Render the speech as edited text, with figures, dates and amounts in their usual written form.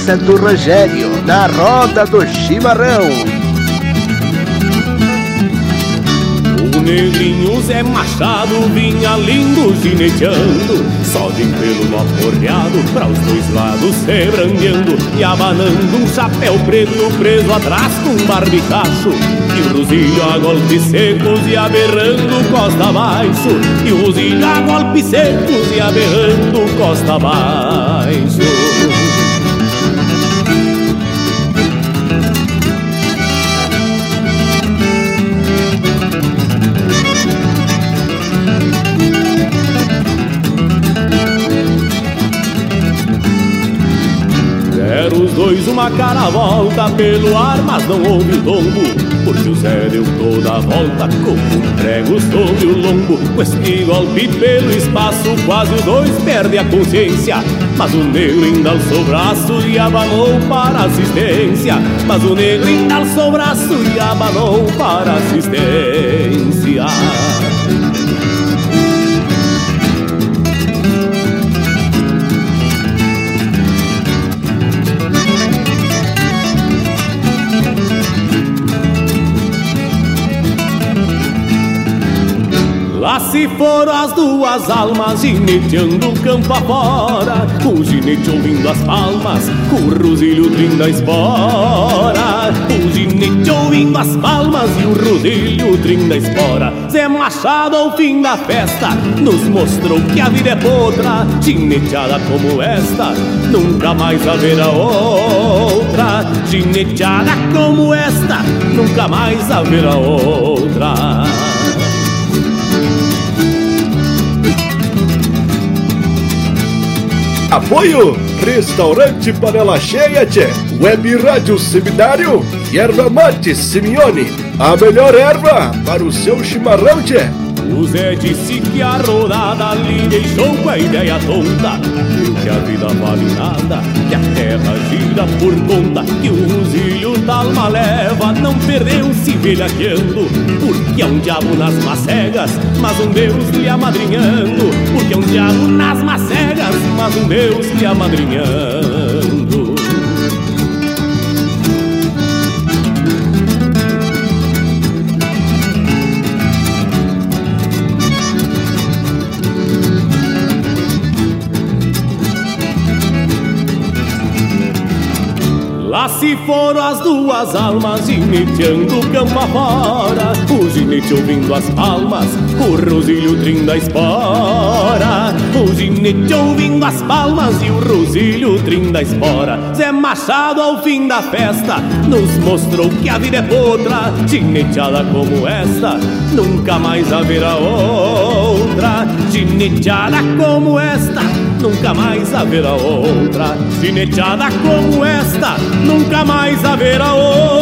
presença do Rogério na roda do chimarrão. O negrinho Zé Machado vinha lindo gineteando, só de pelo no aporreado, pra os dois lados se brangueando e abanando um chapéu preto preso atrás com um barbicacho. E o rosilho a golpes secos e aberrando costa abaixo. E o rosilho a golpes secos e aberrando costa abaixo. Deram os dois uma cara volta pelo ar, mas não houve o tombo, porque o Zé deu toda a volta como um prego sobre o lombo. Com este golpe pelo espaço, quase os dois perdem a consciência. Mas o negro ainda alçou o braço e abanou para a assistência. Mas o negro ainda alçou o braço e abanou para a assistência. Lá se foram as duas almas gineteando o campo afora, o ginete ouvindo as palmas, o rosilho trinda a espora. O ginete ouvindo as palmas e o rosilho trinda a espora. Zé Machado ao fim da festa nos mostrou que a vida é potra, gineteada como esta nunca mais haverá outra. Gineteada como esta nunca mais haverá outra. Apoio Restaurante Panela Cheia, tchê. Web Rádio Seminário e Erva Mate Simeone, a melhor erva para o seu chimarrão, tchê. O Zé disse que a rodada ali deixou com a ideia tonta, viu que a vida vale nada, que a terra gira por conta, que o rosilho da alma leva não perdeu se velhaqueando, porque é um diabo nas macegas, mas um Deus lhe amadrinhando. Porque é um diabo nas macegas, mas um Deus lhe amadrinhando. Lá se foram as duas almas gineteando o campo afora, o ginete ouvindo as palmas, o rosilho trinda a espora. O ginete ouvindo as palmas e o rosilho trinda a espora. Zé Machado ao fim da festa nos mostrou que a vida é potra, gineteada como esta nunca mais haverá outra. Gineteada como esta nunca mais haverá outra. Gineteada como esta nunca mais haverá outra.